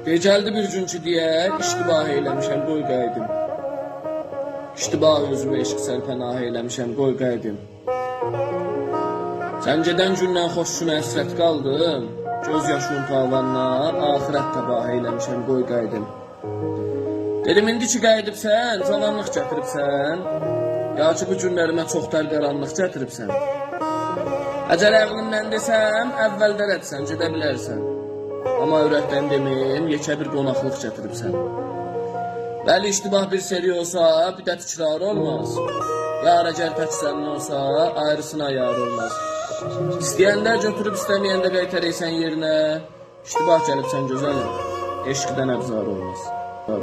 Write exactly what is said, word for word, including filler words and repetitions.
Gecəldi bir gün ki deyək, iştibah eyləmişəm, qoy qayıdım. İştibah özümü eşq sərpənah eyləmişəm, qoy qayıdım. Sən gedən gündən xoş günə həsrət qaldım, göz yaşın tavanla, axirət təbah eyləmişəm, qoy qayıdım. Dedim, indi ki qayıdıbsən, cavanlıq gətiribsən, ya ki bu günlərimə çox tər qaranlıq gətiribsən. Əcəl əqlimdən desəm, əvvəldə rədsən, gedə bilərsən. Amma ürəkdən demim, yekə bir qonaqlıq gətiribsən. Bəli, iştibah bir seri olsa, bir də tikrarı olmaz. Yar əgər tək sənin olsa, ayrısına yar olmaz. İstəyəndə götürüb istəməyəndə qaytarıysan yerinə, iştibah gəlibsən gözəlim, eşqdən əbzar olmaz.